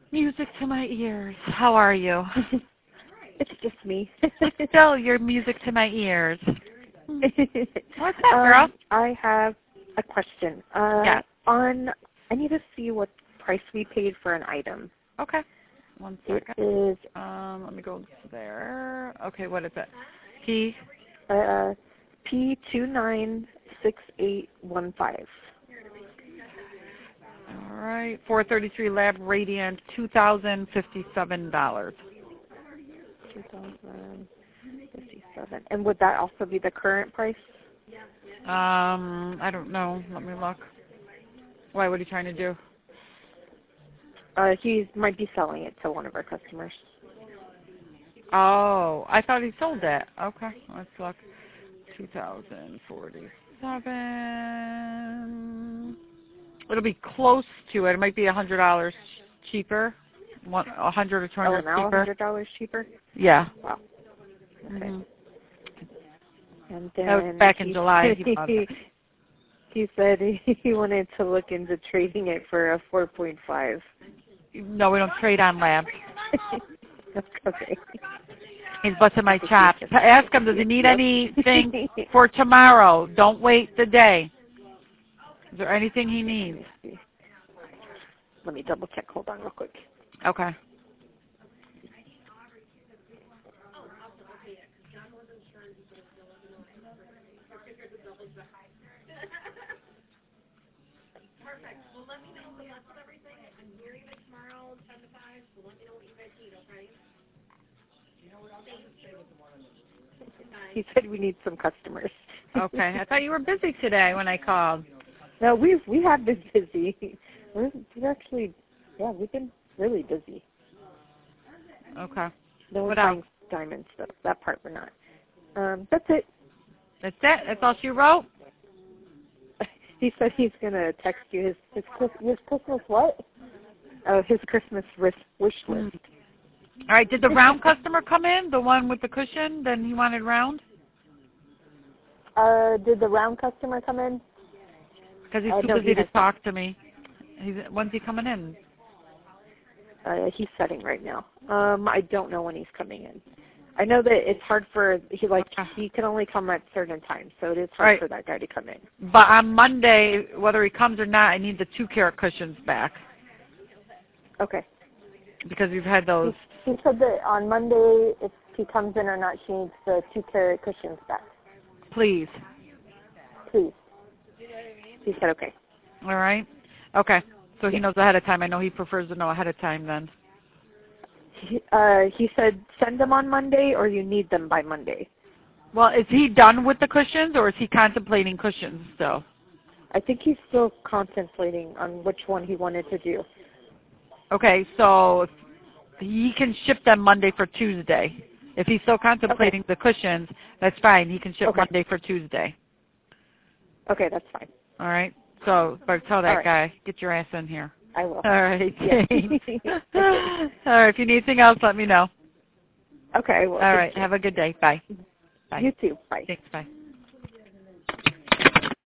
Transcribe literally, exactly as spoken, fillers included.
Music to my ears. How are you? It's just me. Still, you're music to my ears. What's up, um, girl? I have a question. Uh, Yeah. On, I need to see what price we paid for an item. Okay. One It second. is Um, let me go there. Okay, what is it? P. uh, P two nine six eight one five. All right. four thirty-three Lab Radiant, two thousand fifty-seven dollars. two thousand fifty-seven. And would that also be the current price? Um, I don't know. Let me look. Why? What are you trying to do? Uh, he might be selling it to one of our customers. Oh, I thought he sold it. Okay, let's look. two thousand forty-seven. It'll be close to it. It might be a hundred dollars cheaper. One, a hundred or two Oh, hundred now cheaper. a hundred dollars cheaper. Yeah. Wow. Okay. Mm-hmm. And then That was back in he, July. He, bought he, it. he said he wanted to look into trading it for a four point five. No, we don't trade on Lab. Okay. He's busting my chops. Ask him, does he need anything for tomorrow? Don't wait the day. Is there anything he needs? Let me double check. Hold on real quick. Okay. Perfect. Well, let me know if that's with everything. I'm here even tomorrow, ten to five, so let me know what you guys need, okay? He said we need some customers. Okay. I thought you were busy today when I called. No, we've we have been busy. We're, we're actually, yeah, we've been really busy. Okay. No What one's buying else? diamond stuff. That part we're not. Um, that's it. That's it? That's all she wrote? He said he's gonna text you his his Chris- his Christmas what? Oh, his Christmas wish wish list. All right. Did the round customer come in? The one with the cushion? Then he wanted round? Uh, did the round customer come in? Because he's Uh, too no, busy he to has talk to me. He's, when's he coming in? Uh, he's setting right now. Um, I don't know when he's coming in. I know that it's hard for he like he can only come at certain times, so it is hard Right. for that guy to come in. But on Monday, whether he comes or not, I need the two carat cushions back Okay. because we've had those. He, he said that on Monday, if he comes in or not, she needs the two carat cushions back. Please. Please. He said okay. All right. Okay. So he Yeah. knows ahead of time. I know he prefers to know ahead of time then. He, uh, he said send them on Monday or you need them by Monday. Well, is he done with the cushions or is he contemplating cushions still? I think he's still contemplating on which one he wanted to do. Okay, so he can ship them Monday for Tuesday. If he's still contemplating the cushions, that's fine. He can ship Okay. Monday for Tuesday. Okay, that's fine. All right? So, but tell that All right. guy, get your ass in here. I will. All right, Yeah. thanks. All right, if you need anything else, let me know. Okay, I will. All Thank right, you. have a good day. Bye. Bye. You too. Bye. Thanks, bye.